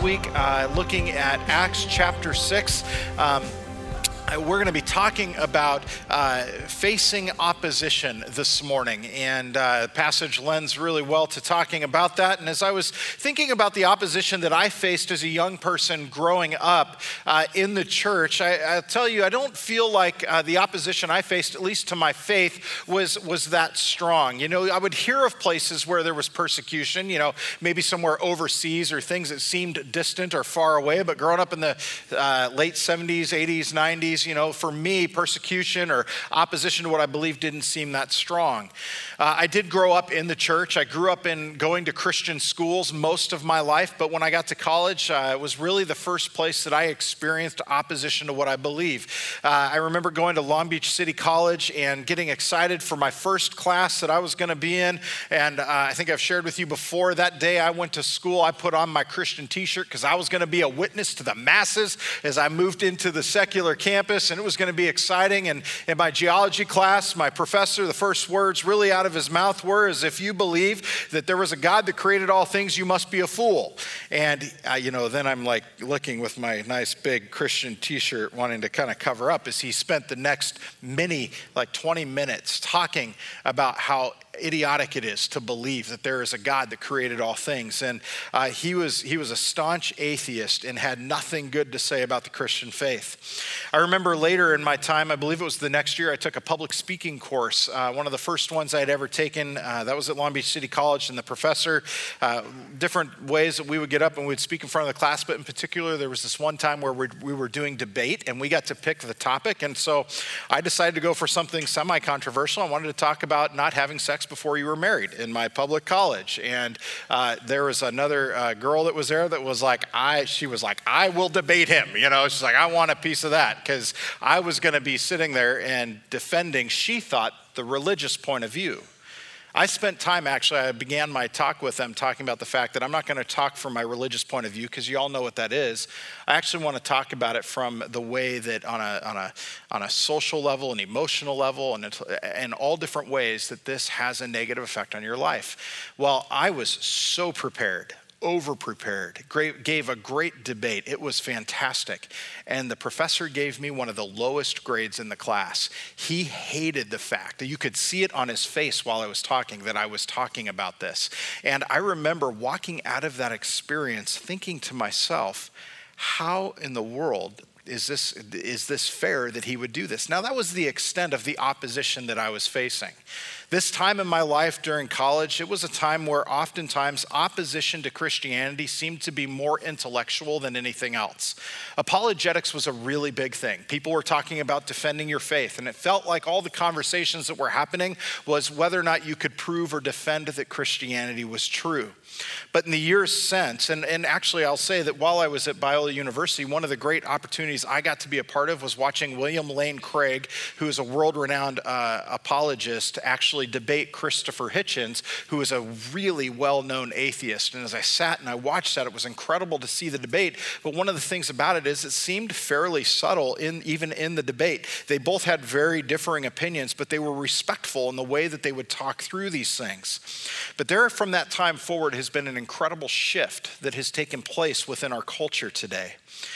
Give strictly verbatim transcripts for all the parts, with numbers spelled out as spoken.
week, uh, looking at Acts chapter six. Um, We're going to be talking about uh, facing opposition this morning, and uh, the passage lends really well to talking about that. And as I was thinking about the opposition that I faced as a young person growing up uh, in the church, I, I'll tell you, I don't feel like uh, the opposition I faced, at least to my faith, was was that strong. You know, I would hear of places where there was persecution, you know, maybe somewhere overseas or things that seemed distant or far away, but growing up in the uh, late seventies, eighties, nineties, you know, for me, persecution or opposition to what I believe didn't seem that strong. Uh, I did grow up in the church. I grew up in going to Christian schools most of my life, but when I got to college, uh, it was really the first place that I experienced opposition to what I believe. Uh, I remember going to Long Beach City College and getting excited for my first class that I was going to be in, and uh, I think I've shared with you before, that day I went to school, I put on my Christian t-shirt because I was going to be a witness to the masses as I moved into the secular campus. And it was going to be exciting. And in my geology class, my professor, the first words really out of his mouth were, is if you believe that there was a God that created all things, you must be a fool. And, uh, you know, then I'm like looking with my nice big Christian t-shirt wanting to kind of cover up as he spent the next many, like twenty minutes talking about how idiotic it is to believe that there is a God that created all things. And uh, he was he was a staunch atheist and had nothing good to say about the Christian faith. I remember later in my time, I believe it was the next year, I took a public speaking course, uh, one of the first ones I had ever taken. Uh, that was at Long Beach City College, and the professor, uh, different ways that we would get up and we'd speak in front of the class, but in particular, there was this one time where we we were doing debate and we got to pick the topic. And so I decided to go for something semi-controversial. I wanted to talk about not having sex before you were married in my public college. And uh, there was another uh, girl that was there that was like, I, she was like, I will debate him. You know, she's like, I want a piece of that, because I was going to be sitting there and defending, she thought, the religious point of view. I spent time, actually, I began my talk with them talking about the fact that I'm not going to talk from my religious point of view, because you all know what that is. I actually want to talk about it from the way that on a on a on a social level, an emotional level, and and all different ways that this has a negative effect on your life. Well, I was so prepared. Over-prepared, great, gave a great debate. It was fantastic. And the professor gave me one of the lowest grades in the class. He hated the fact that you could see it on his face while I was talking, that I was talking about this. And I remember walking out of that experience thinking to myself, how in the world is this, is this fair that he would do this? Now, that was the extent of the opposition that I was facing. This time in my life during college, it was a time where oftentimes opposition to Christianity seemed to be more intellectual than anything else. Apologetics was a really big thing. People were talking about defending your faith, and it felt like all the conversations that were happening was whether or not you could prove or defend that Christianity was true. But in the years since, and, and actually I'll say that while I was at Biola University, one of the great opportunities I got to be a part of was watching William Lane Craig, who is a world-renowned uh, apologist, actually debate Christopher Hitchens, who is a really well-known atheist. And as I sat and I watched that, it was incredible to see the debate. But one of the things about it is it seemed fairly subtle, in even in the debate. They both had very differing opinions, but they were respectful in the way that they would talk through these things. But there, from that time forward, has been an incredible shift that has taken place within our culture today.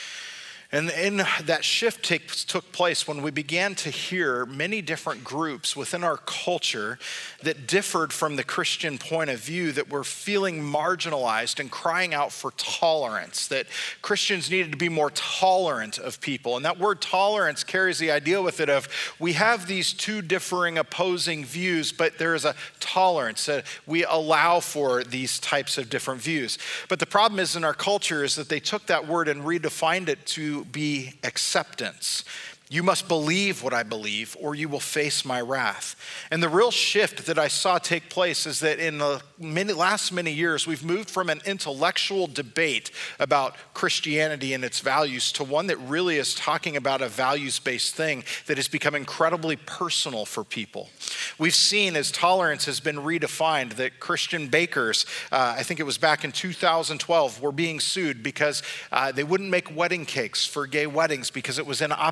And in that shift take, took place when we began to hear many different groups within our culture that differed from the Christian point of view, that were feeling marginalized and crying out for tolerance, that Christians needed to be more tolerant of people. And that word tolerance carries the idea with it of, we have these two differing opposing views, but there is a tolerance that we allow for these types of different views. But the problem is in our culture is that they took that word and redefined it to be acceptance. You must believe what I believe, or you will face my wrath. And the real shift that I saw take place is that in the many, last many years, we've moved from an intellectual debate about Christianity and its values to one that really is talking about a values-based thing that has become incredibly personal for people. We've seen as tolerance has been redefined that Christian bakers, uh, I think it was back in two thousand twelve, were being sued because uh, they wouldn't make wedding cakes for gay weddings because it was in opposition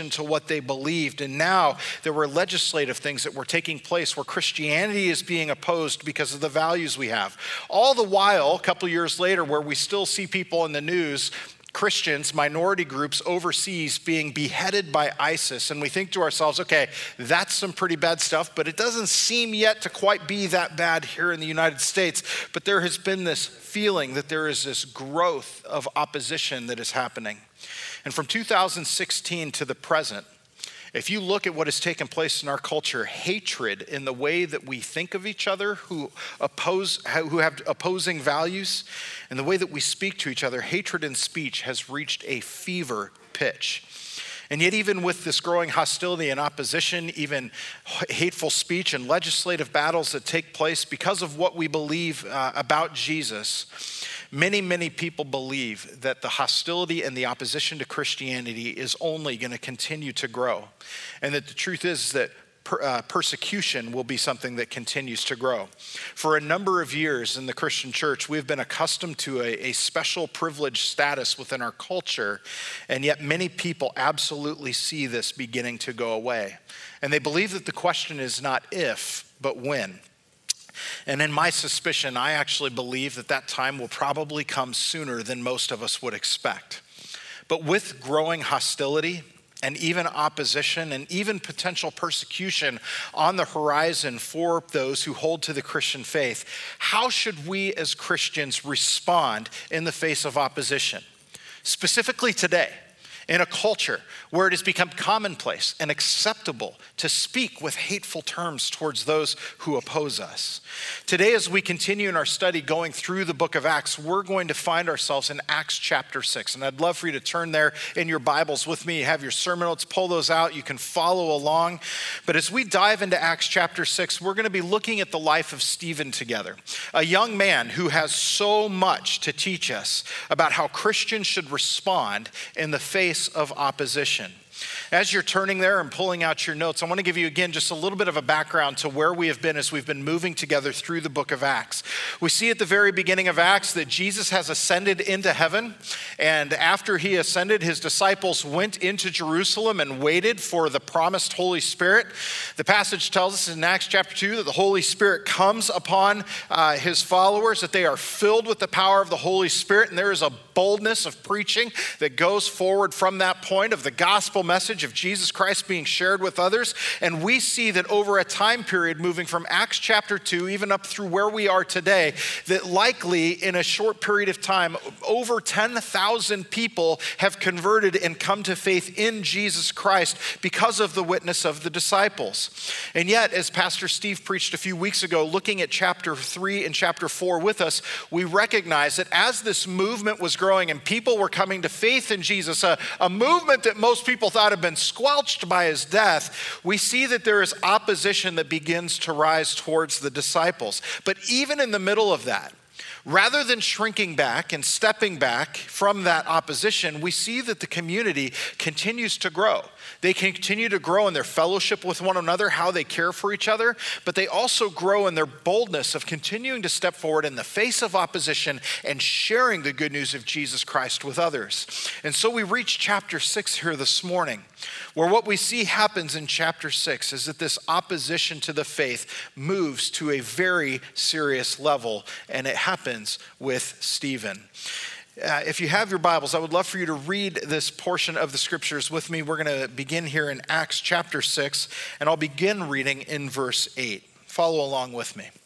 opposition to what they believed. And now there were legislative things that were taking place where Christianity is being opposed because of the values we have. All the while, a couple years later, where we still see people in the news, Christians, minority groups overseas being beheaded by ISIS. And we think to ourselves, okay, that's some pretty bad stuff, but it doesn't seem yet to quite be that bad here in the United States. But there has been this feeling that there is this growth of opposition that is happening. And from two thousand sixteen to the present, if you look at what has taken place in our culture, hatred in the way that we think of each other, who oppose, who have opposing values, and the way that we speak to each other, hatred in speech has reached a fever pitch. And yet even with this growing hostility and opposition, even hateful speech and legislative battles that take place because of what we believe uh, about Jesus, many, many people believe that the hostility and the opposition to Christianity is only going to continue to grow. And that the truth is that per, uh, persecution will be something that continues to grow. For a number of years in the Christian church, we've been accustomed to a, a special privileged status within our culture, and yet many people absolutely see this beginning to go away. And they believe that the question is not if, but when. And in my suspicion, I actually believe that that time will probably come sooner than most of us would expect. But with growing hostility and even opposition and even potential persecution on the horizon for those who hold to the Christian faith, how should we as Christians respond in the face of opposition? Specifically today, in a culture where it has become commonplace and acceptable to speak with hateful terms towards those who oppose us. Today, as we continue in our study going through the book of Acts, we're going to find ourselves in Acts chapter six. And I'd love for you to turn there in your Bibles with me. You have your sermon notes, pull those out. You can follow along. But as we dive into Acts chapter six, we're going to be looking at the life of Stephen together, a young man who has so much to teach us about how Christians should respond in the face of opposition. As you're turning there and pulling out your notes, I want to give you again just a little bit of a background to where we have been as we've been moving together through the book of Acts. We see at the very beginning of Acts that Jesus has ascended into heaven, and after he ascended, his disciples went into Jerusalem and waited for the promised Holy Spirit. The passage tells us in Acts chapter two that the Holy Spirit comes upon uh, his followers, that they are filled with the power of the Holy Spirit, and there is a boldness of preaching that goes forward from that point of the gospel message of Jesus Christ being shared with others. And we see that over a time period moving from Acts chapter two, even up through where we are today, that likely in a short period of time, over ten thousand people have converted and come to faith in Jesus Christ because of the witness of the disciples. And yet, as Pastor Steve preached a few weeks ago, looking at chapter three and chapter four with us, we recognize that as this movement was growing and people were coming to faith in Jesus, a, a movement that most people thought had been squelched by his death, we see that there is opposition that begins to rise towards the disciples. But even in the middle of that, rather than shrinking back and stepping back from that opposition, we see that the community continues to grow. They continue to grow in their fellowship with one another, how they care for each other, but they also grow in their boldness of continuing to step forward in the face of opposition and sharing the good news of Jesus Christ with others. And so we reach chapter six here this morning, where what we see happens in chapter six is that this opposition to the faith moves to a very serious level, and it happens with Stephen. Uh, if you have your Bibles, I would love for you to read this portion of the scriptures with me. We're going to begin here in Acts chapter six, and I'll begin reading in verse eight. Follow along with me.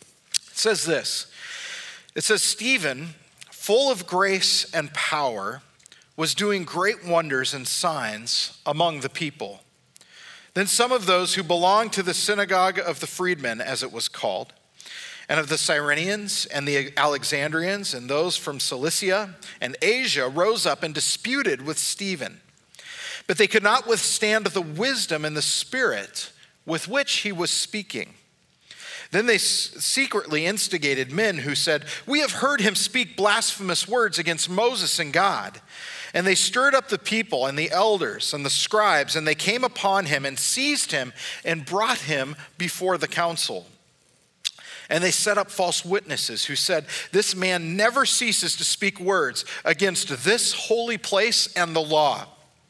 It says this. It says, Stephen, full of grace and power, was doing great wonders and signs among the people. Then some of those who belonged to the synagogue of the freedmen, as it was called, and of the Cyrenians and the Alexandrians and those from Cilicia and Asia rose up and disputed with Stephen. But they could not withstand the wisdom and the spirit with which he was speaking. Then they secretly instigated men who said, "We have heard him speak blasphemous words against Moses and God." And they stirred up the people and the elders and the scribes, and they came upon him and seized him and brought him before the council. And they set up false witnesses who said, "This man never ceases to speak words against this holy place and the law."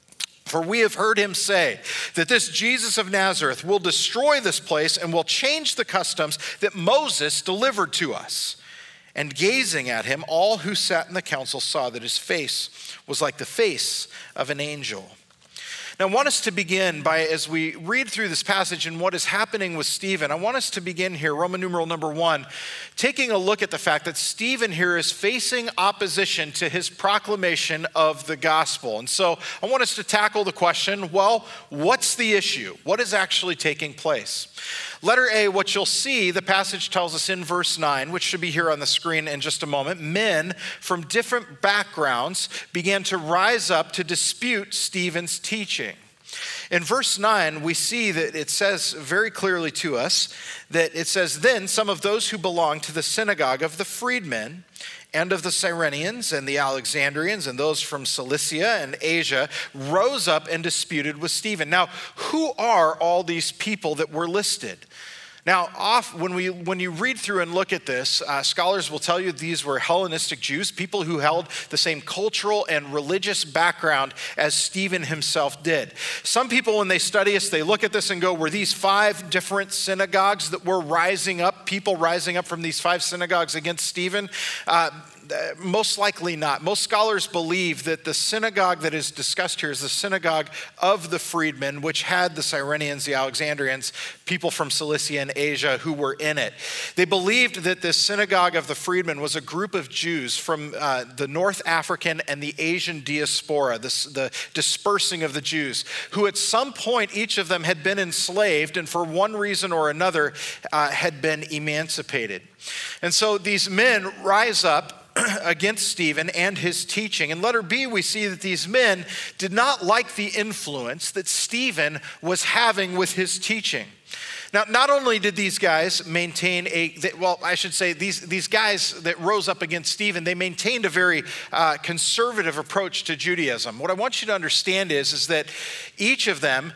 For we have heard him say that this Jesus of Nazareth will destroy this place and will change the customs that Moses delivered to us." And gazing at him, all who sat in the council saw that his face was like the face of an angel. Now, I want us to begin by, as we read through this passage and what is happening with Stephen, I want us to begin here, Roman numeral number one, taking a look at the fact that Stephen here is facing opposition to his proclamation of the gospel. And so I want us to tackle the question, well, what's the issue? What is actually taking place? Letter A, what you'll see, the passage tells us in verse nine, which should be here on the screen in just a moment, men from different backgrounds began to rise up to dispute Stephen's teaching. In verse nine, we see that it says very clearly to us that it says, "Then some of those who belonged to the synagogue of the freedmen and of the Cyrenians and the Alexandrians and those from Cilicia and Asia rose up and disputed with Stephen." Now, who are all these people that were listed? Now, off, when we when you read through and look at this, uh, scholars will tell you these were Hellenistic Jews, people who held the same cultural and religious background as Stephen himself did. Some people, when they study this, they look at this and go, were these five different synagogues that were rising up, people rising up from these five synagogues against Stephen? Uh, Most likely not. Most scholars believe that the synagogue that is discussed here is the synagogue of the freedmen, which had the Cyrenians, the Alexandrians, people from Cilicia and Asia who were in it. They believed that this synagogue of the freedmen was a group of Jews from uh, the North African and the Asian diaspora, this, the dispersing of the Jews, who at some point, each of them had been enslaved and for one reason or another uh, had been emancipated. And so these men rise up against Stephen and his teaching. In letter B, we see that these men did not like the influence that Stephen was having with his teaching. Now, not only did these guys maintain a, well, I should say these, these guys that rose up against Stephen, they maintained a very uh, conservative approach to Judaism. What I want you to understand is, is that each of them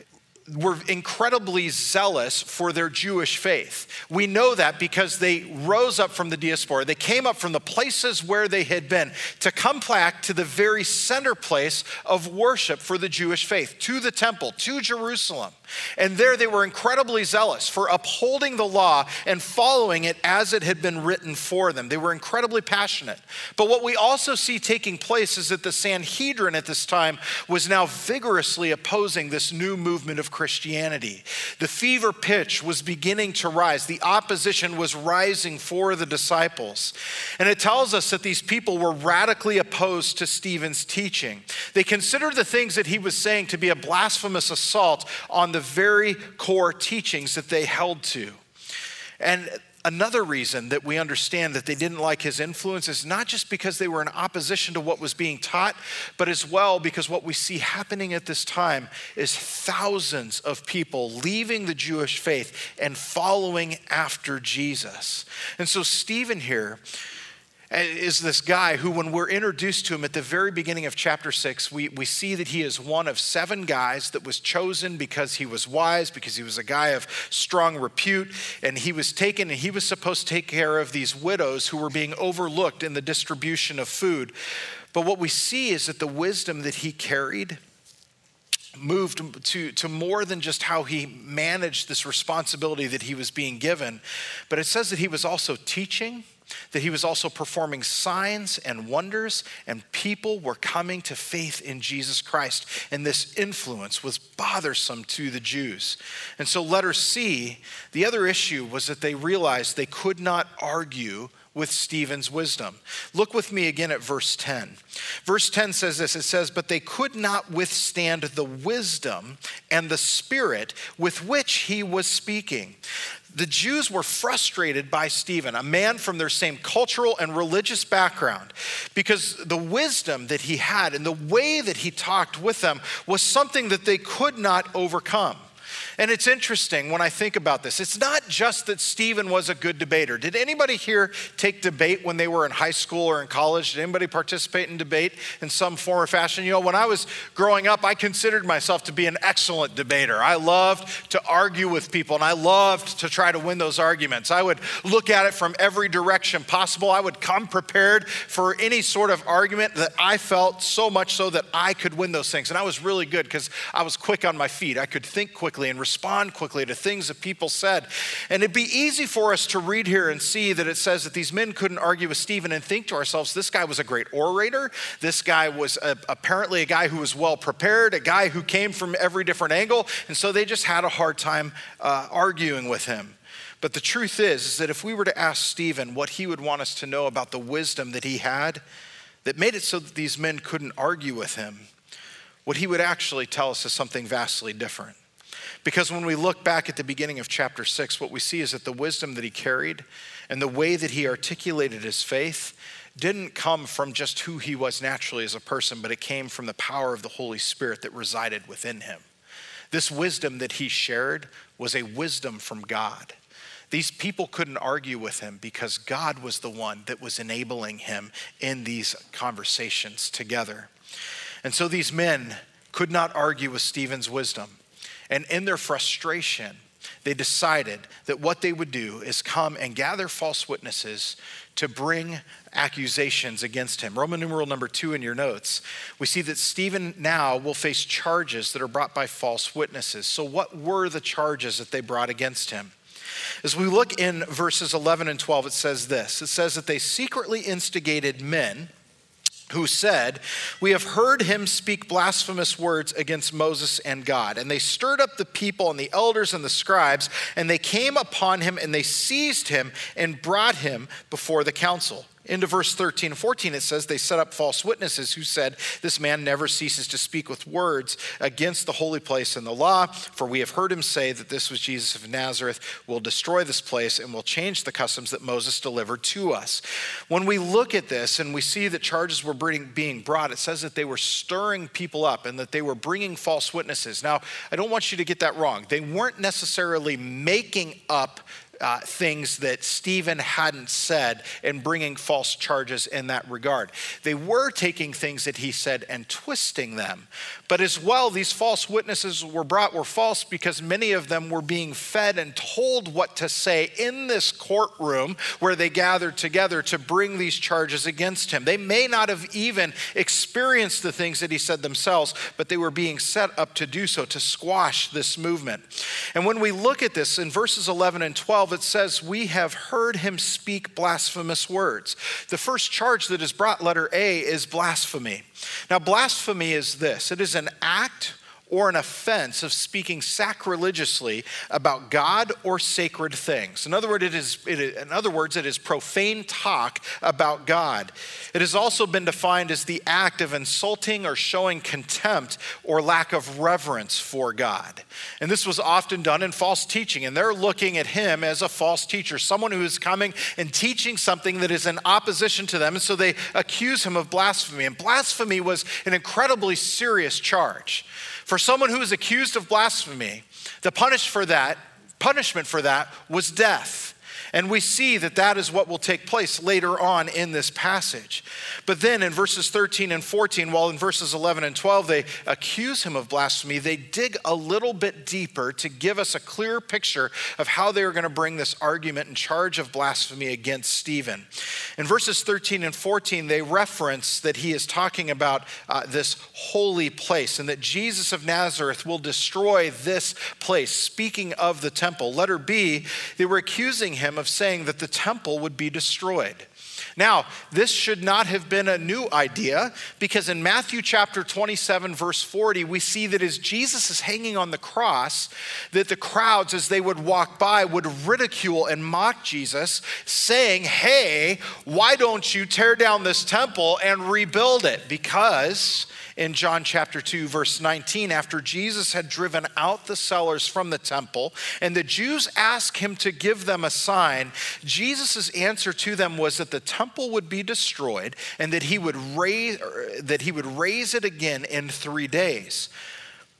were incredibly zealous for their Jewish faith. We know that because they rose up from the diaspora. They came up from the places where they had been to come back to the very center place of worship for the Jewish faith, to the temple, to Jerusalem. And there they were incredibly zealous for upholding the law and following it as it had been written for them. They were incredibly passionate. But what we also see taking place is that the Sanhedrin at this time was now vigorously opposing this new movement of Christianity. The fever pitch was beginning to rise. The opposition was rising for the disciples. And it tells us that these people were radically opposed to Stephen's teaching. They considered the things that he was saying to be a blasphemous assault on the very core teachings that they held to. And another reason that we understand that they didn't like his influence is not just because they were in opposition to what was being taught, but as well because what we see happening at this time is thousands of people leaving the Jewish faith and following after Jesus. And so Stephen here is this guy who, when we're introduced to him at the very beginning of chapter six, we, we see that he is one of seven guys that was chosen because he was wise, because he was a guy of strong repute, and he was taken and he was supposed to take care of these widows who were being overlooked in the distribution of food. But what we see is that the wisdom that he carried moved to, to more than just how he managed this responsibility that he was being given, but it says that he was also teaching, that he was also performing signs and wonders, and people were coming to faith in Jesus Christ. And this influence was bothersome to the Jews. And so letter C, the other issue was that they realized they could not argue with Stephen's wisdom. Look with me again at verse ten. Verse ten says this, it says, "But they could not withstand the wisdom and the spirit with which he was speaking." The Jews were frustrated by Stephen, a man from their same cultural and religious background, because the wisdom that he had and the way that he talked with them was something that they could not overcome. And it's interesting when I think about this. It's not just that Stephen was a good debater. Did anybody here take debate when they were in high school or in college? Did anybody participate in debate in some form or fashion? You know, when I was growing up, I considered myself to be an excellent debater. I loved to argue with people, and I loved to try to win those arguments. I would look at it from every direction possible. I would come prepared for any sort of argument that I felt, so much so that I could win those things. And I was really good because I was quick on my feet. I could think quickly and respond quickly to things that people said. And it'd be easy for us to read here and see that it says that these men couldn't argue with Stephen and think to ourselves, this guy was a great orator. This guy was a, apparently a guy who was well prepared, a guy who came from every different angle. And so they just had a hard time uh, arguing with him. But the truth is, is that if we were to ask Stephen what he would want us to know about the wisdom that he had, that made it so that these men couldn't argue with him, what he would actually tell us is something vastly different. Because when we look back at the beginning of chapter six, what we see is that the wisdom that he carried and the way that he articulated his faith didn't come from just who he was naturally as a person, but it came from the power of the Holy Spirit that resided within him. This wisdom that he shared was a wisdom from God. These people couldn't argue with him because God was the one that was enabling him in these conversations together. And so these men could not argue with Stephen's wisdom. And in their frustration, they decided that what they would do is come and gather false witnesses to bring accusations against him. Roman numeral number two in your notes, we see that Stephen now will face charges that are brought by false witnesses. So what were the charges that they brought against him? As we look in verses eleven and twelve, it says this. It says that they secretly instigated men who said, we have heard him speak blasphemous words against Moses and God. And they stirred up the people and the elders and the scribes, and they came upon him and they seized him and brought him before the council. Into verse thirteen and fourteen, it says they set up false witnesses who said, this man never ceases to speak with words against the holy place and the law, for we have heard him say that this was Jesus of Nazareth, will destroy this place and will change the customs that Moses delivered to us. When we look at this and we see that charges were being brought, it says that they were stirring people up and that they were bringing false witnesses. Now, I don't want you to get that wrong. They weren't necessarily making up Uh, things that Stephen hadn't said and bringing false charges in that regard. They were taking things that he said and twisting them. But as well, these false witnesses were brought were false because many of them were being fed and told what to say in this courtroom where they gathered together to bring these charges against him. They may not have even experienced the things that he said themselves, but they were being set up to do so, to squash this movement. And when we look at this in verses eleven and twelve, it says, we have heard him speak blasphemous words. The first charge that is brought, letter A, is blasphemy. Now, blasphemy is this. It is an act or an offense of speaking sacrilegiously about God or sacred things. In other words, it is, it is, in other words, it is profane talk about God. It has also been defined as the act of insulting or showing contempt or lack of reverence for God. And this was often done in false teaching, and they're looking at him as a false teacher, someone who is coming and teaching something that is in opposition to them, and so they accuse him of blasphemy. And blasphemy was an incredibly serious charge. For someone who is accused of blasphemy, the punish for that, punishment for that was death. And we see that that is what will take place later on in this passage. But then in verses thirteen and fourteen, while in verses eleven and twelve, they accuse him of blasphemy, they dig a little bit deeper to give us a clear picture of how they are going to bring this argument and charge of blasphemy against Stephen. In verses thirteen and fourteen, they reference that he is talking about uh, this holy place and that Jesus of Nazareth will destroy this place, speaking of the temple. Letter B, they were accusing him of saying that the temple would be destroyed. Now, this should not have been a new idea because in Matthew chapter twenty-seven, verse forty, we see that as Jesus is hanging on the cross, that the crowds, as they would walk by, would ridicule and mock Jesus, saying, hey, why don't you tear down this temple and rebuild it? Because in John chapter two, verse nineteen, after Jesus had driven out the sellers from the temple and the Jews asked him to give them a sign, Jesus' answer to them was that the temple would be destroyed and that he would raise, that he would raise it again in three days.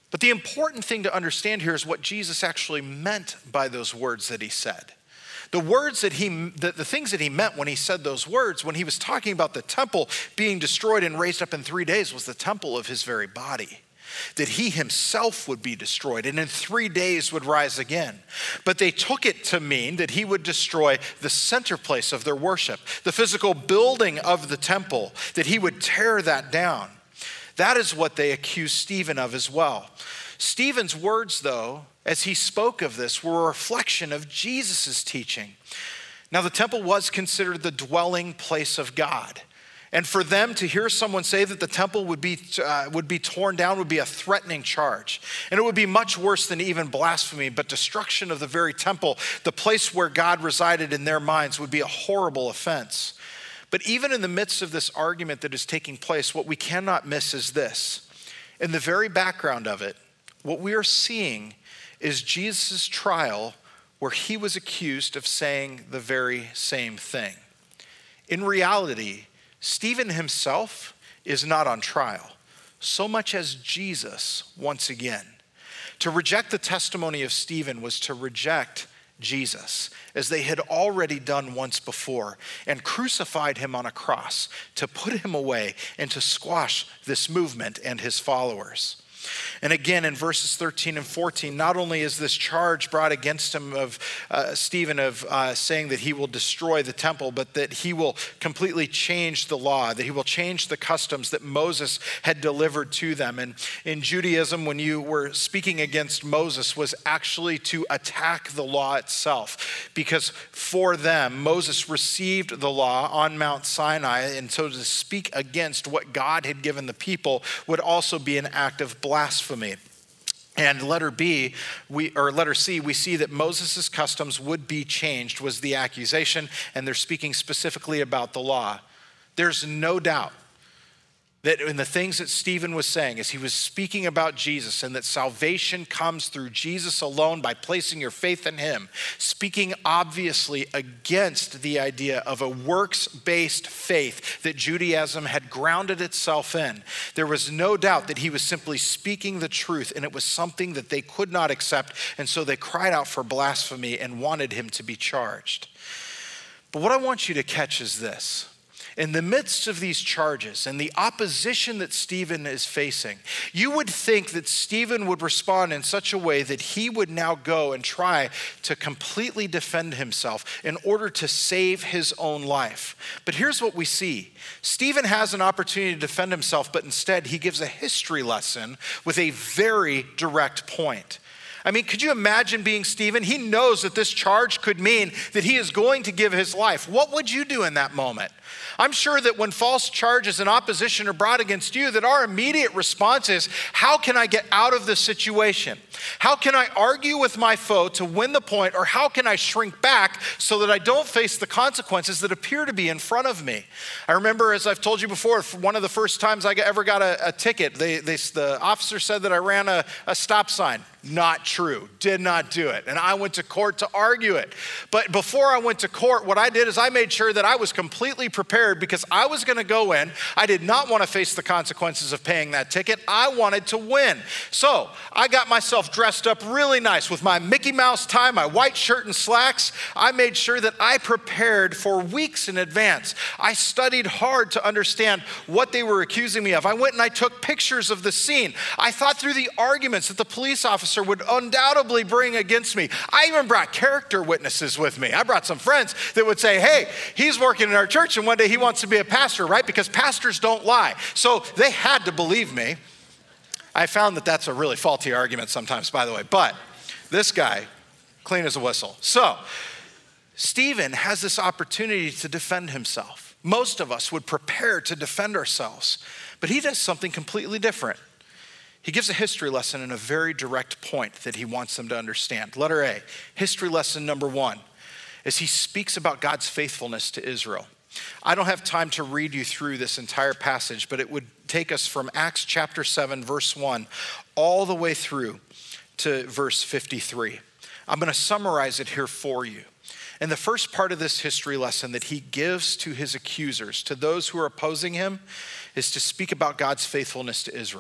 But the important thing to understand here is what Jesus actually meant by those words that he said. The words that he, the, the things that he meant when he said those words, when he was talking about the temple being destroyed and raised up in three days, was the temple of his very body. That he himself would be destroyed and in three days would rise again. But they took it to mean that he would destroy the center place of their worship, the physical building of the temple, that he would tear that down. That is what they accused Stephen of as well. Stephen's words, though, as he spoke of this, were a reflection of Jesus' teaching. Now, the temple was considered the dwelling place of God. And for them to hear someone say that the temple would be, uh, would be torn down would be a threatening charge. And it would be much worse than even blasphemy, but destruction of the very temple, the place where God resided in their minds, would be a horrible offense. But even in the midst of this argument that is taking place, what we cannot miss is this. In the very background of it, what we are seeing is Jesus' trial where he was accused of saying the very same thing. In reality, Stephen himself is not on trial, so much as Jesus once again. To reject the testimony of Stephen was to reject Jesus, as they had already done once before, and crucified him on a cross to put him away and to squash this movement and his followers. And again, in verses thirteen and fourteen, not only is this charge brought against him of uh, Stephen of uh, saying that he will destroy the temple, but that he will completely change the law, that he will change the customs that Moses had delivered to them. And in Judaism, when you were speaking against Moses, was actually to attack the law itself, because for them, Moses received the law on Mount Sinai, and so to speak against what God had given the people would also be an act of blasphemy. Blasphemy. And letter B, we or letter C, we see that Moses' customs would be changed was the accusation, and they're speaking specifically about the law. There's no doubt that in the things that Stephen was saying as he was speaking about Jesus and that salvation comes through Jesus alone by placing your faith in him, speaking obviously against the idea of a works-based faith that Judaism had grounded itself in. There was no doubt that he was simply speaking the truth, and it was something that they could not accept, and so they cried out for blasphemy and wanted him to be charged. But what I want you to catch is this. In the midst of these charges and the opposition that Stephen is facing, you would think that Stephen would respond in such a way that he would now go and try to completely defend himself in order to save his own life. But here's what we see. Stephen has an opportunity to defend himself, but instead he gives a history lesson with a very direct point. I mean, could you imagine being Stephen? He knows that this charge could mean that he is going to give his life. What would you do in that moment? I'm sure that when false charges and opposition are brought against you, that our immediate response is, how can I get out of this situation? How can I argue with my foe to win the point, or how can I shrink back so that I don't face the consequences that appear to be in front of me? I remember, as I've told you before, one of the first times I ever got a, a ticket, they, they, the officer said that I ran a, a stop sign. Not true, did not do it. And I went to court to argue it. But before I went to court, what I did is I made sure that I was completely prepared, because I was gonna go in. I did not wanna face the consequences of paying that ticket. I wanted to win. So I got myself dressed up really nice with my Mickey Mouse tie, my white shirt and slacks. I made sure that I prepared for weeks in advance. I studied hard to understand what they were accusing me of. I went and I took pictures of the scene. I thought through the arguments that the police officer would undoubtedly bring against me. I even brought character witnesses with me. I brought some friends that would say, hey, he's working in our church and one day he wants to be a pastor, right? Because pastors don't lie. So they had to believe me. I found that that's a really faulty argument sometimes, by the way, but this guy, clean as a whistle. So Stephen has this opportunity to defend himself. Most of us would prepare to defend ourselves, but he does something completely different. He gives a history lesson in a very direct point that he wants them to understand. Letter A, history lesson number one, is he speaks about God's faithfulness to Israel. I don't have time to read you through this entire passage, but it would take us from Acts chapter seven, verse one, all the way through to verse fifty-three. I'm going to summarize it here for you. And the first part of this history lesson that he gives to his accusers, to those who are opposing him, is to speak about God's faithfulness to Israel.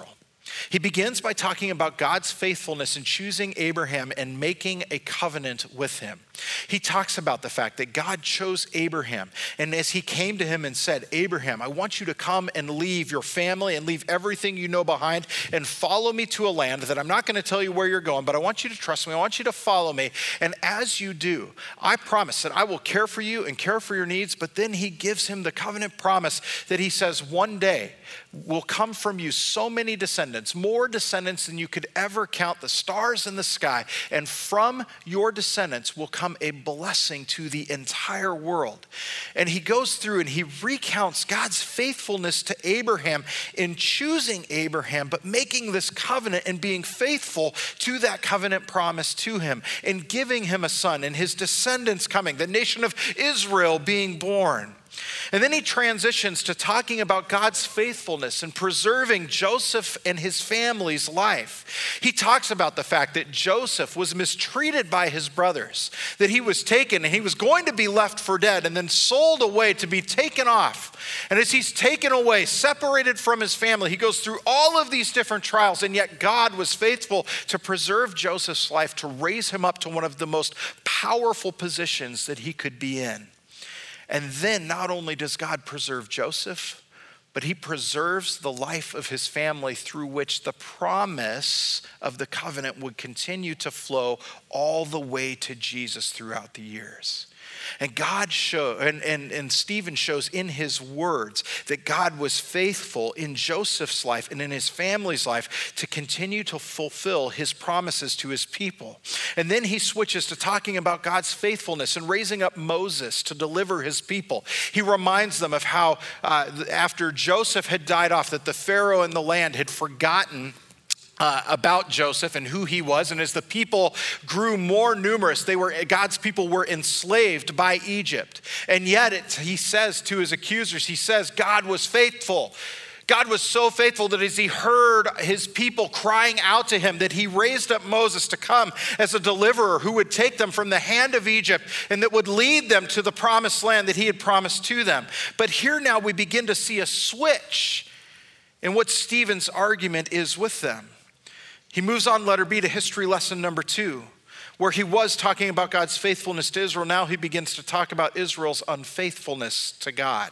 He begins by talking about God's faithfulness in choosing Abraham and making a covenant with him. He talks about the fact that God chose Abraham, and as he came to him and said, Abraham, I want you to come and leave your family and leave everything you know behind and follow me to a land that I'm not going to tell you where you're going, but I want you to trust me. I want you to follow me. And as you do, I promise that I will care for you and care for your needs. But then he gives him the covenant promise that he says, one day will come from you so many descendants, more descendants than you could ever count, the stars in the sky. And from your descendants will come a blessing to the entire world. And he goes through and he recounts God's faithfulness to Abraham in choosing Abraham, but making this covenant and being faithful to that covenant promise to him and giving him a son and his descendants coming, the nation of Israel being born. And then he transitions to talking about God's faithfulness in preserving Joseph and his family's life. He talks about the fact that Joseph was mistreated by his brothers, that he was taken and he was going to be left for dead and then sold away to be taken off. And as he's taken away, separated from his family, he goes through all of these different trials, and yet God was faithful to preserve Joseph's life, to raise him up to one of the most powerful positions that he could be in. And then not only does God preserve Joseph, but he preserves the life of his family through which the promise of the covenant would continue to flow all the way to Jesus throughout the years. And God show, and, and, and Stephen shows in his words that God was faithful in Joseph's life and in his family's life to continue to fulfill his promises to his people. And then he switches to talking about God's faithfulness and raising up Moses to deliver his people. He reminds them of how uh, after Joseph had died off, that the Pharaoh in the land had forgotten Uh, about Joseph and who he was. And as the people grew more numerous, they were God's people were enslaved by Egypt. And yet it, he says to his accusers, he says, God was faithful. God was so faithful that as he heard his people crying out to him, that he raised up Moses to come as a deliverer who would take them from the hand of Egypt and that would lead them to the promised land that he had promised to them. But here now we begin to see a switch in what Stephen's argument is with them. He moves on, letter B, to history lesson number two, where he was talking about God's faithfulness to Israel. Now he begins to talk about Israel's unfaithfulness to God.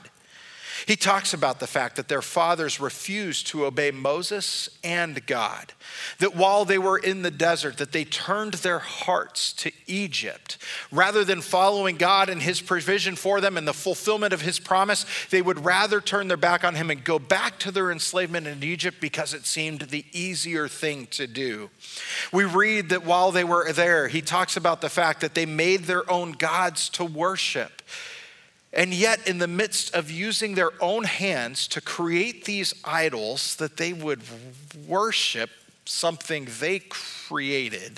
He talks about the fact that their fathers refused to obey Moses and God, that while they were in the desert, that they turned their hearts to Egypt. Rather than following God and his provision for them and the fulfillment of his promise, they would rather turn their back on him and go back to their enslavement in Egypt because it seemed the easier thing to do. We read that while they were there, he talks about the fact that they made their own gods to worship. And yet, in the midst of using their own hands to create these idols that they would worship, something they created,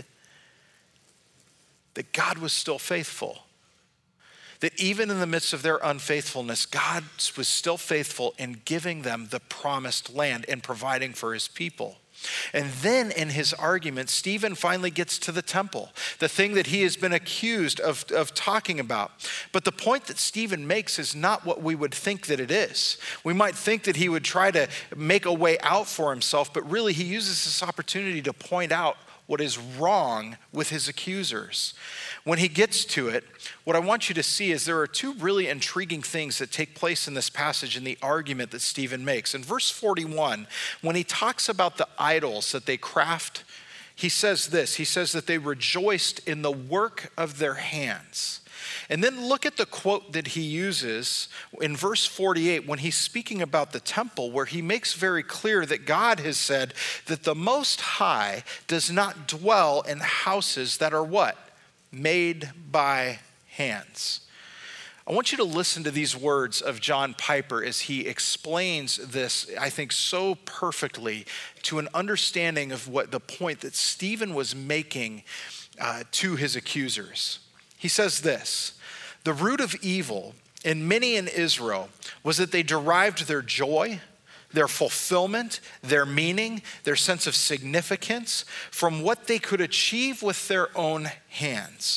that God was still faithful. That even in the midst of their unfaithfulness, God was still faithful in giving them the promised land and providing for his people. And then in his argument, Stephen finally gets to the temple, the thing that he has been accused of, of talking about. But the point that Stephen makes is not what we would think that it is. We might think that he would try to make a way out for himself, but really he uses this opportunity to point out what is wrong with his accusers. When he gets to it, what I want you to see is there are two really intriguing things that take place in this passage in the argument that Stephen makes. In verse forty-one, when he talks about the idols that they craft, he says this, he says that they rejoiced in the work of their hands. And then look at the quote that he uses in verse forty-eight when he's speaking about the temple, where he makes very clear that God has said that the Most High does not dwell in houses that are what? Made by hands. I want you to listen to these words of John Piper as he explains this, I think, so perfectly to an understanding of what the point that Stephen was making uh, to his accusers. He says this, the root of evil in many in Israel was that they derived their joy, their fulfillment, their meaning, their sense of significance from what they could achieve with their own hands.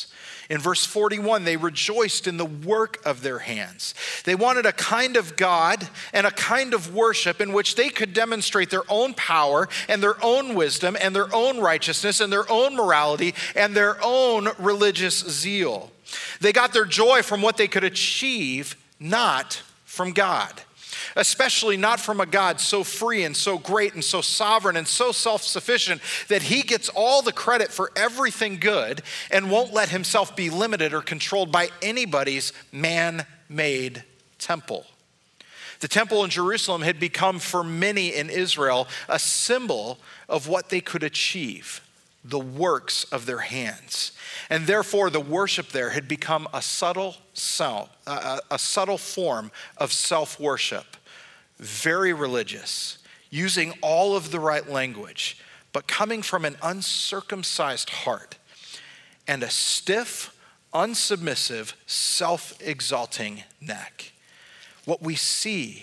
In verse forty-one, they rejoiced in the work of their hands. They wanted a kind of God and a kind of worship in which they could demonstrate their own power and their own wisdom and their own righteousness and their own morality and their own religious zeal. They got their joy from what they could achieve, not from God. Especially not from a God so free and so great and so sovereign and so self-sufficient that he gets all the credit for everything good and won't let himself be limited or controlled by anybody's man-made temple. The temple in Jerusalem had become for many in Israel a symbol of what they could achieve, the works of their hands. And therefore, the worship there had become a subtle self, a, a subtle form of self-worship, very religious, using all of the right language, but coming from an uncircumcised heart and a stiff, unsubmissive, self-exalting neck. What we see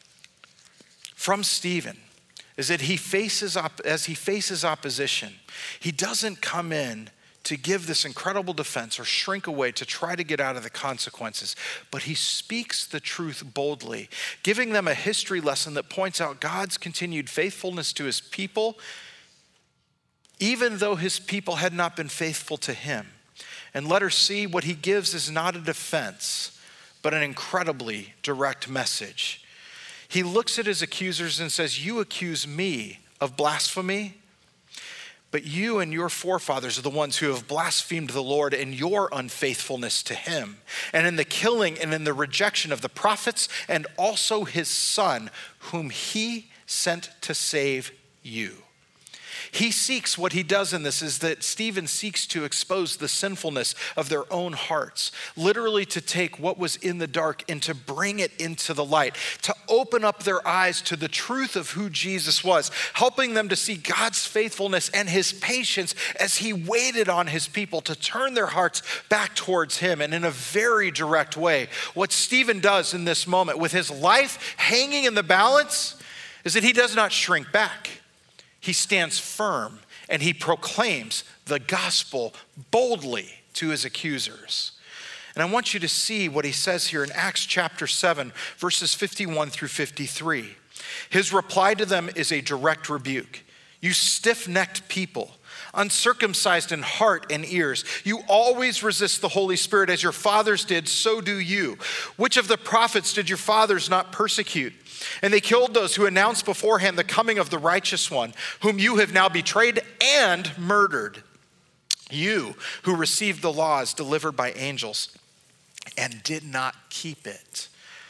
from Stephen is that he faces op- as he faces opposition, he doesn't come in to give this incredible defense or shrink away to try to get out of the consequences, but he speaks the truth boldly, giving them a history lesson that points out God's continued faithfulness to his people, even though his people had not been faithful to him. And letter C, what he gives is not a defense, but an incredibly direct message. He looks at his accusers and says, "You accuse me of blasphemy, but you and your forefathers are the ones who have blasphemed the Lord in your unfaithfulness to him, and in the killing and in the rejection of the prophets and also his son, whom he sent to save you." He seeks, what he does in this is that Stephen seeks to expose the sinfulness of their own hearts, literally to take what was in the dark and to bring it into the light, to open up their eyes to the truth of who Jesus was, helping them to see God's faithfulness and his patience as he waited on his people to turn their hearts back towards him. And in a very direct way, what Stephen does in this moment with his life hanging in the balance is that he does not shrink back. He stands firm and he proclaims the gospel boldly to his accusers. And I want you to see what he says here in Acts chapter seven, verses fifty-one through fifty-three. His reply to them is a direct rebuke. "You stiff-necked people, uncircumcised in heart and ears, you always resist the Holy Spirit as your fathers did, so do you. Which of the prophets did your fathers not persecute? And they killed those who announced beforehand the coming of the righteous one, whom you have now betrayed and murdered. You who received the laws delivered by angels and did not keep it."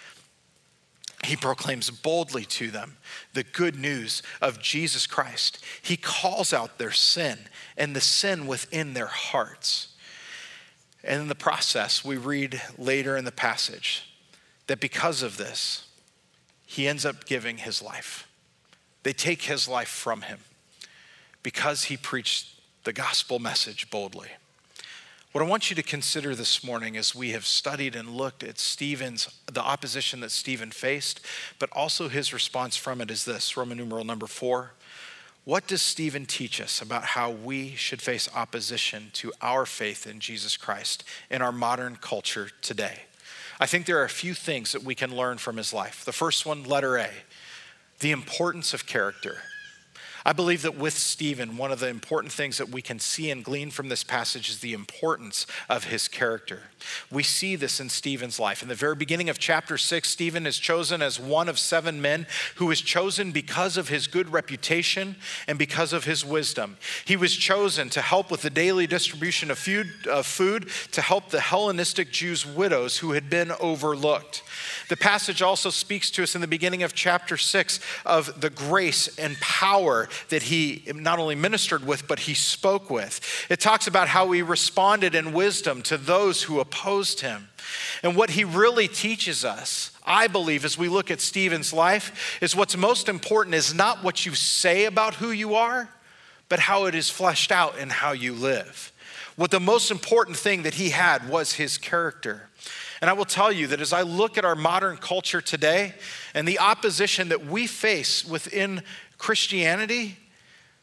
He proclaims boldly to them the good news of Jesus Christ. He calls out their sin and the sin within their hearts. And in the process, we read later in the passage that because of this, he ends up giving his life. They take his life from him because he preached the gospel message boldly. What I want you to consider this morning as we have studied and looked at Stephen's, the opposition that Stephen faced, but also his response from it is this, Roman numeral number four. What does Stephen teach us about how we should face opposition to our faith in Jesus Christ in our modern culture today? I think there are a few things that we can learn from his life. The first one, letter A, the importance of character. I believe that with Stephen, one of the important things that we can see and glean from this passage is the importance of his character. We see this in Stephen's life. In the very beginning of chapter six, Stephen is chosen as one of seven men who is chosen because of his good reputation and because of his wisdom. He was chosen to help with the daily distribution of food, of food to help the Hellenistic Jews' widows who had been overlooked. The passage also speaks to us in the beginning of chapter six of the grace and power that he not only ministered with, but he spoke with. It talks about how he responded in wisdom to those who opposed him. And what he really teaches us, I believe, as we look at Stephen's life, is what's most important is not what you say about who you are, but how it is fleshed out in how you live. What the most important thing that he had was his character. And I will tell you that as I look at our modern culture today and the opposition that we face within Christianity,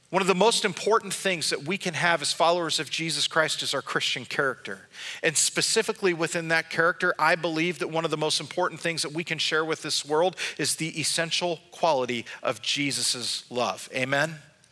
One of the most important things that we can have as followers of Jesus Christ is our Christian character. And specifically within that character, I believe that one of the most important things that we can share with this world is the essential quality of Jesus' love. Amen?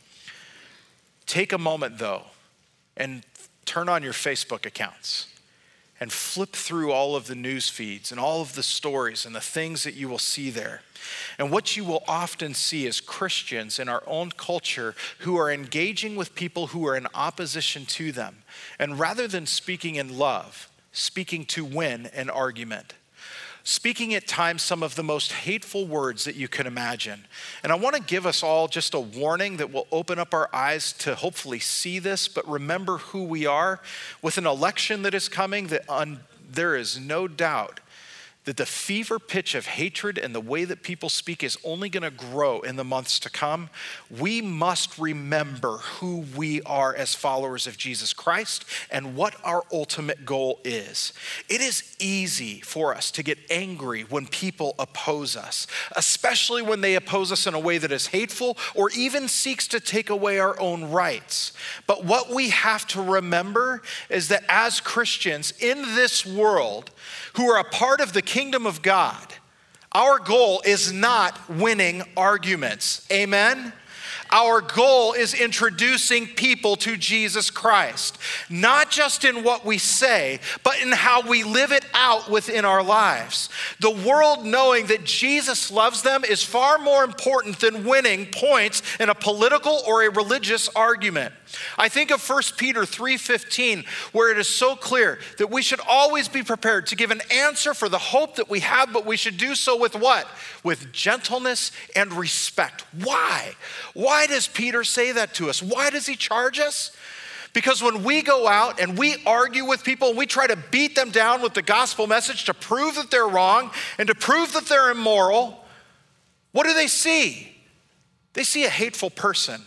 Take a moment, though, and turn on your Facebook accounts and flip through all of the news feeds and all of the stories and the things that you will see there. And what you will often see is Christians in our own culture who are engaging with people who are in opposition to them. And rather than speaking in love, speaking to win an argument. Speaking at times some of the most hateful words that you can imagine. And I want to give us all just a warning that will open up our eyes to hopefully see this, but remember who we are. With an election that is coming, that un- there is no doubt that the fever pitch of hatred and the way that people speak is only going to grow in the months to come. We must remember who we are as followers of Jesus Christ and what our ultimate goal is. It is easy for us to get angry when people oppose us, especially when they oppose us in a way that is hateful or even seeks to take away our own rights. But what we have to remember is that as Christians in this world who are a part of the kingdom of God, our goal is not winning arguments. Amen? Our goal is introducing people to Jesus Christ, not just in what we say, but in how we live it out within our lives. The world knowing that Jesus loves them is far more important than winning points in a political or a religious argument. I think of First Peter three fifteen, where it is so clear that we should always be prepared to give an answer for the hope that we have, but we should do so with what? With gentleness and respect. Why? Why does Peter say that to us? Why does he charge us? Because when we go out and we argue with people and we try to beat them down with the gospel message to prove that they're wrong and to prove that they're immoral, what do they see? They see a hateful person,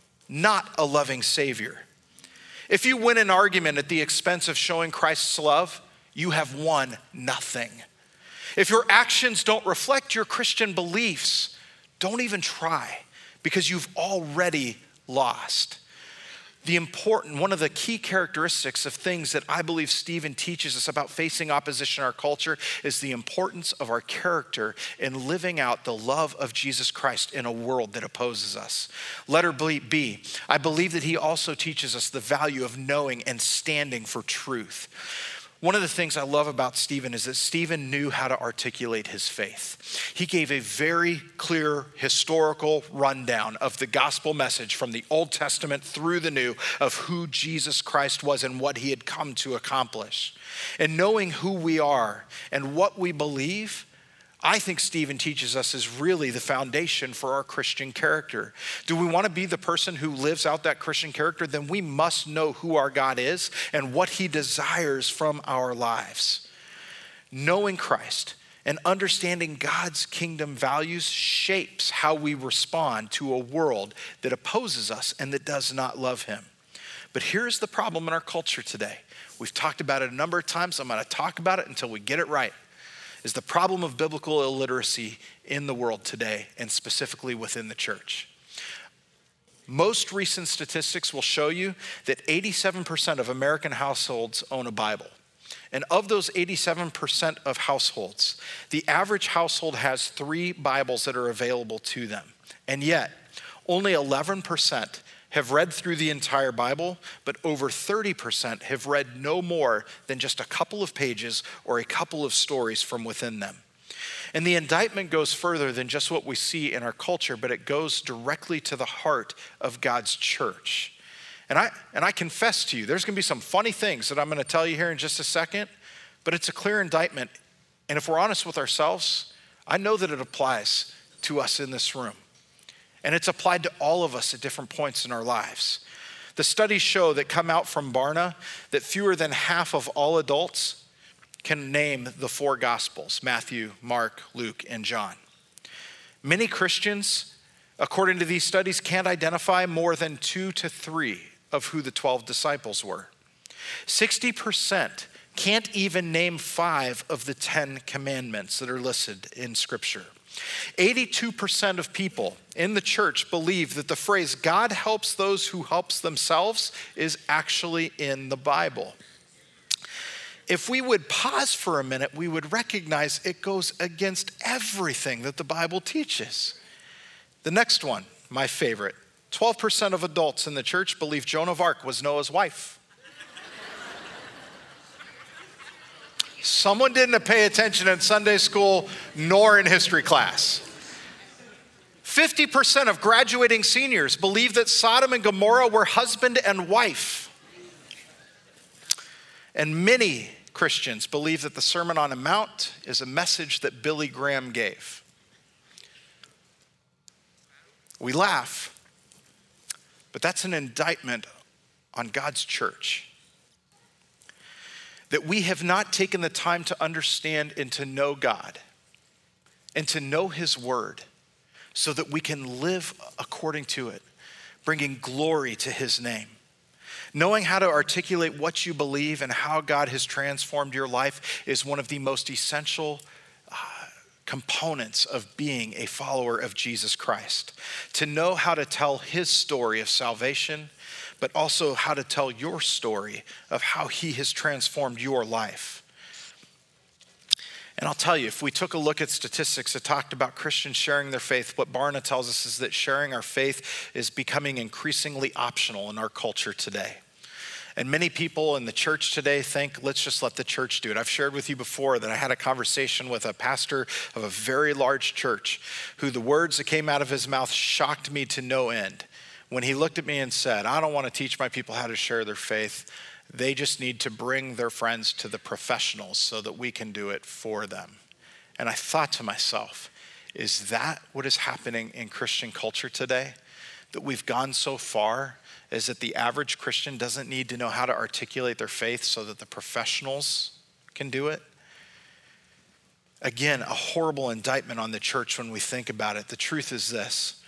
not a loving Savior. If you win an argument at the expense of showing Christ's love, you have won nothing. If your actions don't reflect your Christian beliefs, don't even try, because you've already lost. The important, one of the key characteristics of things that I believe Stephen teaches us about facing opposition in our culture is the importance of our character in living out the love of Jesus Christ in a world that opposes us. Letter B, I believe that he also teaches us the value of knowing and standing for truth. One of the things I love about Stephen is that Stephen knew how to articulate his faith. He gave a very clear historical rundown of the gospel message from the Old Testament through the New of who Jesus Christ was and what he had come to accomplish. And knowing who we are and what we believe, I think Stephen teaches us is really the foundation for our Christian character. Do we want to be the person who lives out that Christian character? Then we must know who our God is and what he desires from our lives. Knowing Christ and understanding God's kingdom values shapes how we respond to a world that opposes us and that does not love him. But here's the problem in our culture today. We've talked about it a number of times. I'm going to talk about it until we get it right. Is the problem of biblical illiteracy in the world today, and specifically within the church. Most recent statistics will show you that eighty-seven percent of American households own a Bible. And of those eighty-seven percent of households, the average household has three Bibles that are available to them. And yet, only eleven percent have read through the entire Bible, but over thirty percent have read no more than just a couple of pages or a couple of stories from within them. And the indictment goes further than just what we see in our culture, but it goes directly to the heart of God's church. And I and I confess to you, there's gonna be some funny things that I'm gonna tell you here in just a second, but it's a clear indictment. And if we're honest with ourselves, I know that it applies to us in this room. And it's applied to all of us at different points in our lives. The studies show that come out from Barna that fewer than half of all adults can name the four Gospels, Matthew, Mark, Luke, and John. Many Christians, according to these studies, can't identify more than two to three of who the twelve disciples were. sixty percent can't even name five of the Ten Commandments that are listed in Scripture. eighty-two percent of people in the church believe that the phrase, God helps those who helps themselves, is actually in the Bible. If we would pause for a minute, we would recognize it goes against everything that the Bible teaches. The next one, my favorite, twelve percent of adults in the church believe Joan of Arc was Noah's wife. Someone didn't pay attention in Sunday school nor in history class. fifty percent of graduating seniors believe that Sodom and Gomorrah were husband and wife. And many Christians believe that the Sermon on the Mount is a message that Billy Graham gave. We laugh, but that's an indictment on God's church. That we have not taken the time to understand and to know God and to know His word so that we can live according to it, bringing glory to His name. Knowing how to articulate what you believe and how God has transformed your life is one of the most essential uh, components of being a follower of Jesus Christ. To know how to tell His story of salvation, but also how to tell your story of how He has transformed your life. And I'll tell you, if we took a look at statistics that talked about Christians sharing their faith, what Barna tells us is that sharing our faith is becoming increasingly optional in our culture today. And many people in the church today think, let's just let the church do it. I've shared with you before that I had a conversation with a pastor of a very large church who the words that came out of his mouth shocked me to no end. When he looked at me and said, I don't want to teach my people how to share their faith. They just need to bring their friends to the professionals so that we can do it for them. And I thought to myself, is that what is happening in Christian culture today? That we've gone so far is that the average Christian doesn't need to know how to articulate their faith so that the professionals can do it? Again, a horrible indictment on the church when we think about it. The truth is this.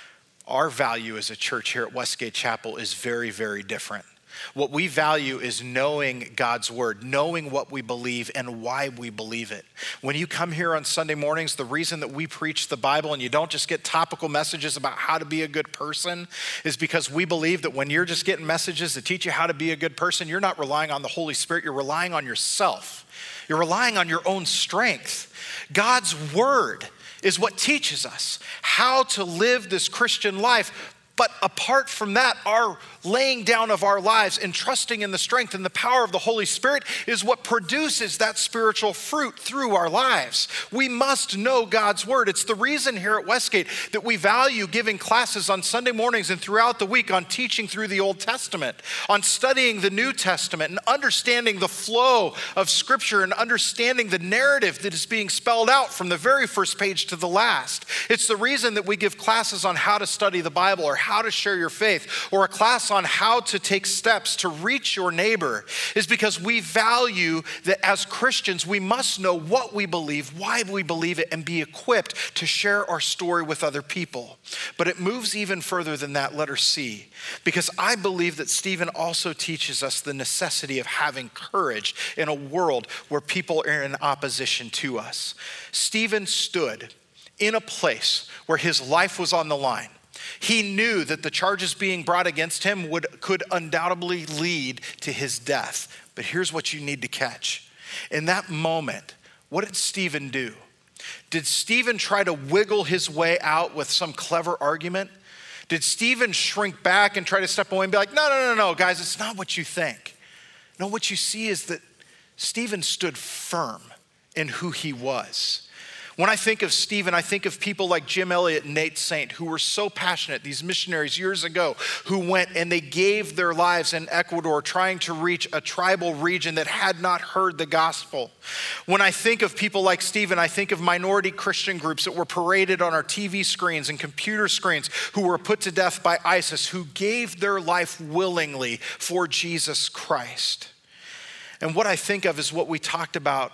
Our value as a church here at Westgate Chapel is very, very different. What we value is knowing God's word, knowing what we believe and why we believe it. When you come here on Sunday mornings, the reason that we preach the Bible and you don't just get topical messages about how to be a good person is because we believe that when you're just getting messages that teach you how to be a good person, you're not relying on the Holy Spirit, you're relying on yourself. You're relying on your own strength. God's word is what teaches us how to live this Christian life. But apart from that, our laying down of our lives and trusting in the strength and the power of the Holy Spirit is what produces that spiritual fruit through our lives. We must know God's word. It's the reason here at Westgate that we value giving classes on Sunday mornings and throughout the week on teaching through the Old Testament, on studying the New Testament and understanding the flow of Scripture and understanding the narrative that is being spelled out from the very first page to the last. It's the reason that we give classes on how to study the Bible or how to share your faith, or a class on how to take steps to reach your neighbor, is because we value that as Christians, we must know what we believe, why we believe it, and be equipped to share our story with other people. But it moves even further than that, letter C, because I believe that Stephen also teaches us the necessity of having courage in a world where people are in opposition to us. Stephen stood in a place where his life was on the line. He knew that the charges being brought against him would could undoubtedly lead to his death. But here's what you need to catch. In that moment, what did Stephen do? Did Stephen try to wiggle his way out with some clever argument? Did Stephen shrink back and try to step away and be like, no, no, no, no, guys, it's not what you think. No, what you see is that Stephen stood firm in who he was. When I think of Stephen, I think of people like Jim Elliot and Nate Saint, who were so passionate, these missionaries years ago, who went and they gave their lives in Ecuador trying to reach a tribal region that had not heard the gospel. When I think of people like Stephen, I think of minority Christian groups that were paraded on our T V screens and computer screens, who were put to death by ISIS, who gave their life willingly for Jesus Christ. And what I think of is what we talked about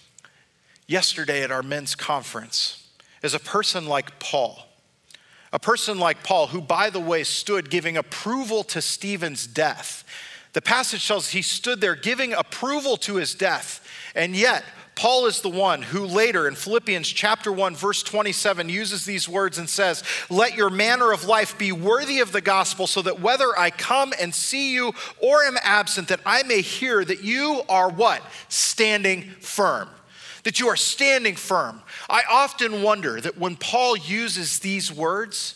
yesterday at our men's conference, is a person like Paul. A person like Paul, who, by the way, stood giving approval to Stephen's death. The passage tells us he stood there giving approval to his death, and yet Paul is the one who later in Philippians chapter one, verse twenty-seven uses these words and says, "Let your manner of life be worthy of the gospel, so that whether I come and see you or am absent, that I may hear that you are" what? Standing firm. That you are standing firm. I often wonder that when Paul uses these words,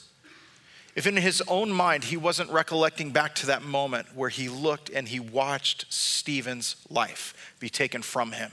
if in his own mind he wasn't recollecting back to that moment where he looked and he watched Stephen's life be taken from him.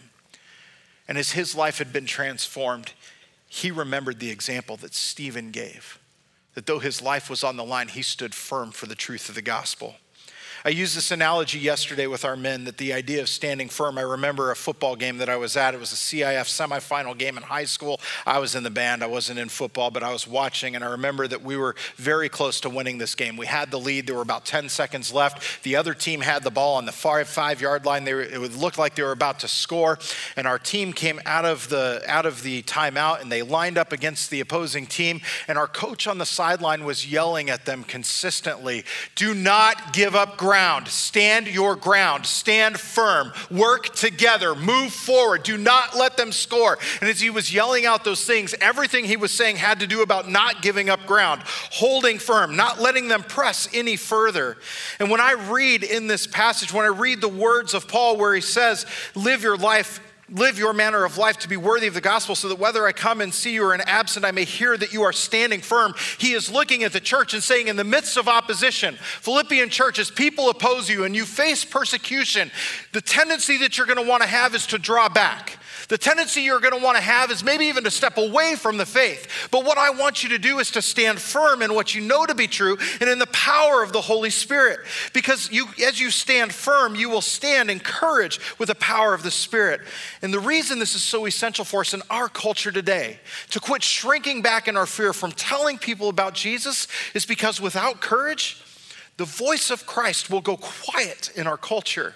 And as his life had been transformed, he remembered the example that Stephen gave, that though his life was on the line, he stood firm for the truth of the gospel. I used this analogy yesterday with our men, that the idea of standing firm, I remember a football game that I was at. It was a C I F semifinal game in high school. I was in the band. I wasn't in football, but I was watching, and I remember that we were very close to winning this game. We had the lead. There were about ten seconds left. The other team had the ball on the far five-yard line. They were, it would look like they were about to score, and our team came out of the out of the timeout, and they lined up against the opposing team, and our coach on the sideline was yelling at them consistently, "Do not give up ground. Ground. Stand your ground. Stand firm. Work together. Move forward. Do not let them score." And as he was yelling out those things, everything he was saying had to do about not giving up ground, holding firm, not letting them press any further. And when I read in this passage, when I read the words of Paul where he says, live your life Live your manner of life to be worthy of the gospel, so that whether I come and see you or am absent, I may hear that you are standing firm. He is looking at the church and saying, in the midst of opposition, Philippian church, as people oppose you and you face persecution, the tendency that you're going to want to have is to draw back. The tendency you're going to want to have is maybe even to step away from the faith. But what I want you to do is to stand firm in what you know to be true and in the power of the Holy Spirit. Because you, as you stand firm, you will stand in courage with the power of the Spirit. And the reason this is so essential for us in our culture today, to quit shrinking back in our fear from telling people about Jesus, is because without courage, the voice of Christ will go quiet in our culture.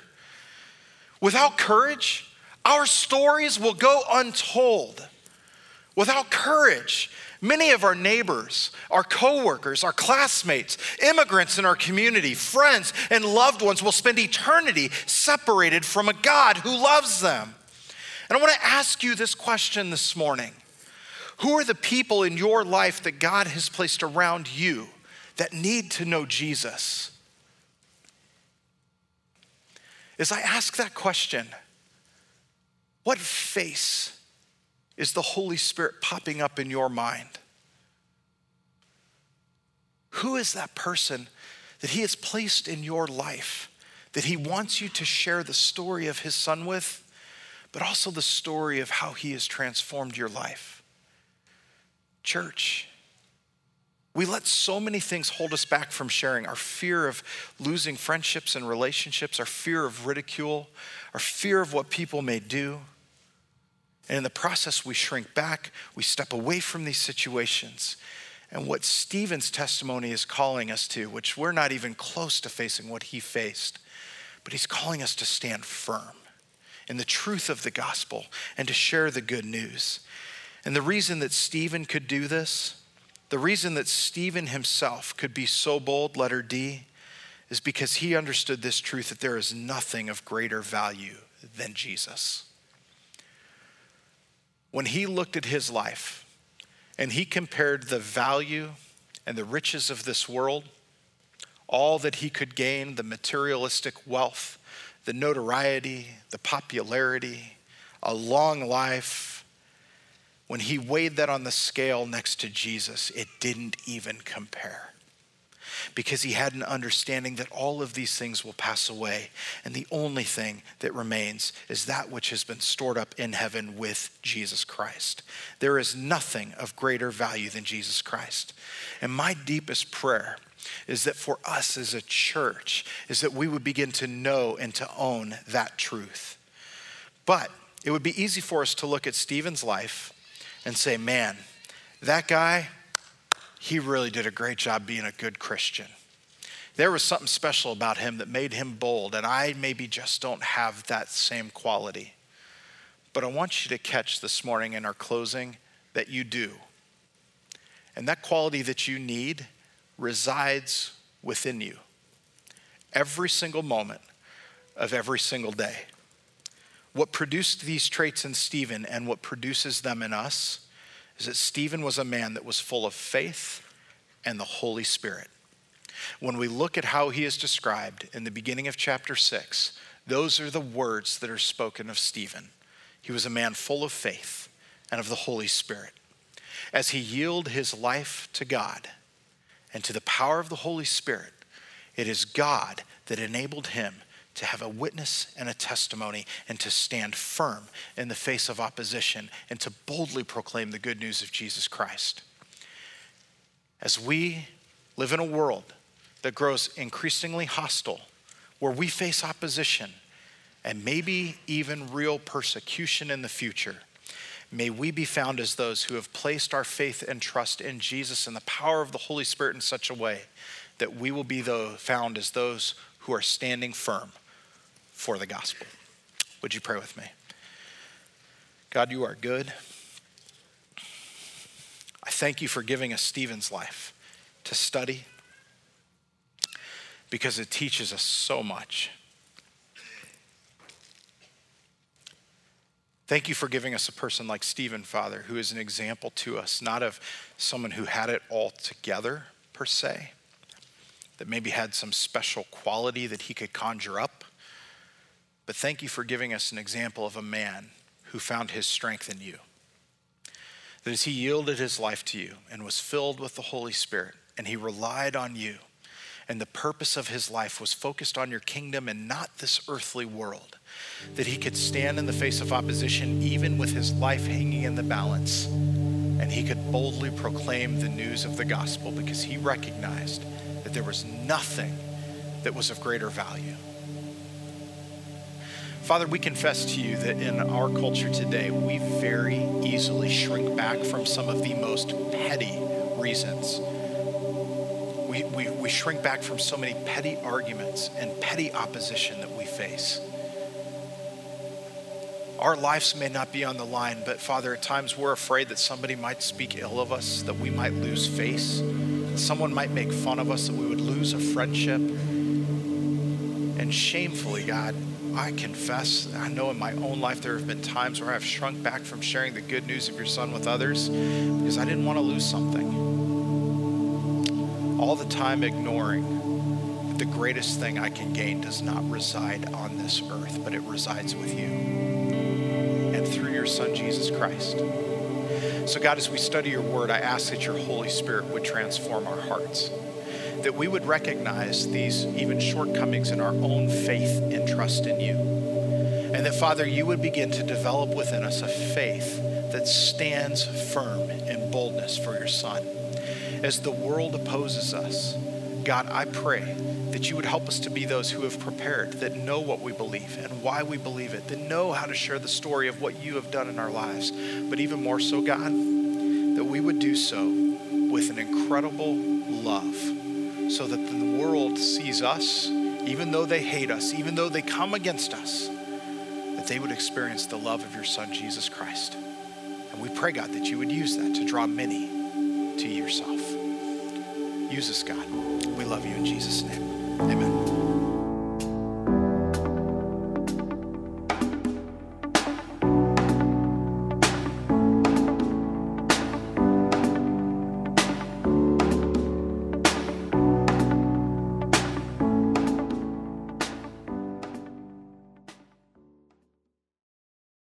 Without courage, our stories will go untold. Without courage, many of our neighbors, our coworkers, our classmates, immigrants in our community, friends, and loved ones will spend eternity separated from a God who loves them. And I want to ask you this question this morning. Who are the people in your life that God has placed around you that need to know Jesus? As I ask that question, what face is the Holy Spirit popping up in your mind? Who is that person that he has placed in your life that he wants you to share the story of his son with, but also the story of how he has transformed your life? Church, we let so many things hold us back from sharing. Our fear of losing friendships and relationships, our fear of ridicule, our fear of what people may do. And in the process, we shrink back, we step away from these situations. And what Stephen's testimony is calling us to, which we're not even close to facing what he faced, but he's calling us to stand firm in the truth of the gospel and to share the good news. And the reason that Stephen could do this, the reason that Stephen himself could be so bold, letter D, is because he understood this truth, that there is nothing of greater value than Jesus. When he looked at his life and he compared the value and the riches of this world, all that he could gain, the materialistic wealth, the notoriety, the popularity, a long life, when he weighed that on the scale next to Jesus, it didn't even compare. Because he had an understanding that all of these things will pass away, and the only thing that remains is that which has been stored up in heaven with Jesus Christ. There is nothing of greater value than Jesus Christ. And my deepest prayer is that for us as a church, is that we would begin to know and to own that truth. But it would be easy for us to look at Stephen's life and say, man, that guy, he really did a great job being a good Christian. There was something special about him that made him bold, and I maybe just don't have that same quality. But I want you to catch this morning in our closing that you do. And that quality that you need resides within you. Every single moment of every single day. What produced these traits in Stephen and what produces them in us is that Stephen was a man that was full of faith and the Holy Spirit. When we look at how he is described in the beginning of chapter six, those are the words that are spoken of Stephen. He was a man full of faith and of the Holy Spirit. As he yielded his life to God and to the power of the Holy Spirit, it is God that enabled him to have a witness and a testimony and to stand firm in the face of opposition and to boldly proclaim the good news of Jesus Christ. As we live in a world that grows increasingly hostile, where we face opposition and maybe even real persecution in the future, may we be found as those who have placed our faith and trust in Jesus and the power of the Holy Spirit in such a way that we will be found as those who are standing firm for the gospel. Would you pray with me? God, you are good. I thank you for giving us Stephen's life to study because it teaches us so much. Thank you for giving us a person like Stephen, Father, who is an example to us, not of someone who had it all together per se, that maybe had some special quality that he could conjure up. But thank you for giving us an example of a man who found his strength in you. That as he yielded his life to you and was filled with the Holy Spirit and he relied on you, and the purpose of his life was focused on your kingdom and not this earthly world, that he could stand in the face of opposition even with his life hanging in the balance, and he could boldly proclaim the news of the gospel because he recognized that there was nothing that was of greater value. Father, we confess to you that in our culture today, we very easily shrink back from some of the most petty reasons. We, we, we shrink back from so many petty arguments and petty opposition that we face. Our lives may not be on the line, but Father, at times we're afraid that somebody might speak ill of us, that we might lose face, that someone might make fun of us, that we would lose a friendship. And shamefully, God, I confess, I know in my own life there have been times where I've shrunk back from sharing the good news of your Son with others because I didn't want to lose something. All the time ignoring that the greatest thing I can gain does not reside on this earth, but it resides with you and through your Son, Jesus Christ. So God, as we study your word, I ask that your Holy Spirit would transform our hearts, that we would recognize these even shortcomings in our own faith and trust in you. And that, Father, you would begin to develop within us a faith that stands firm in boldness for your Son. As the world opposes us, God, I pray that you would help us to be those who have prepared, that know what we believe and why we believe it, that know how to share the story of what you have done in our lives. But even more so, God, that we would do so with an incredible love, so that the world sees us, even though they hate us, even though they come against us, that they would experience the love of your Son, Jesus Christ. And we pray, God, that you would use that to draw many to yourself. Use us, God. We love you in Jesus' name. Amen.